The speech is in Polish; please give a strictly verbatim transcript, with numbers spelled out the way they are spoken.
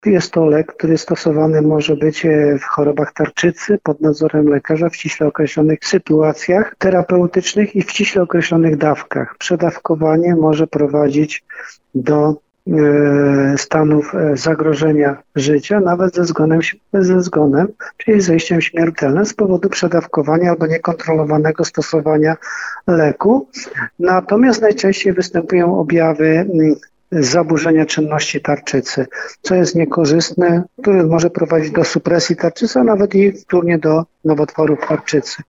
Jest to lek, który stosowany może być w chorobach tarczycy pod nadzorem lekarza w ściśle określonych sytuacjach terapeutycznych i w ściśle określonych dawkach. Przedawkowanie może prowadzić do stanów zagrożenia życia, nawet ze zgonem, ze zgonem, czyli zejściem śmiertelnym z powodu przedawkowania albo niekontrolowanego stosowania leku. Natomiast najczęściej występują objawy zaburzenia czynności tarczycy, co jest niekorzystne, które może prowadzić do supresji tarczycy, a nawet i wtórnie do nowotworów tarczycy.